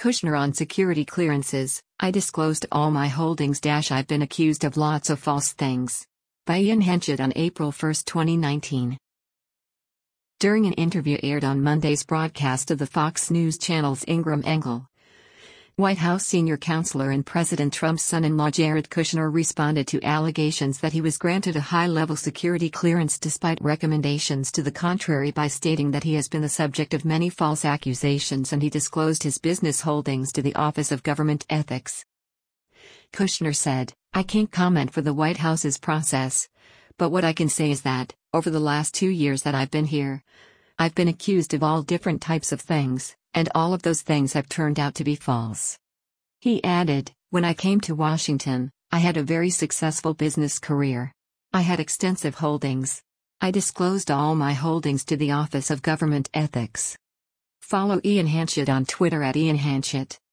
Kushner on security clearances. I disclosed all my holdings. I've been accused of lots of false things. By Ian Henchett on April 1, 2019. During an interview aired on Monday's broadcast of the Fox News Channel's Ingram Engel, White House senior counselor and President Trump's son-in-law Jared Kushner responded to allegations that he was granted a high-level security clearance despite recommendations to the contrary by stating that he has been the subject of many false accusations and he disclosed his business holdings to the Office of Government Ethics. Kushner said, "I can't comment for the White House's process, but what I can say is that, over the last 2 years that I've been here, I've been accused of all different types of things, and all of those things have turned out to be false." He added, "When I came to Washington, I had a very successful business career. I had extensive holdings. I disclosed all my holdings to the Office of Government Ethics." Follow Ian Henchett on Twitter @IanHenchett.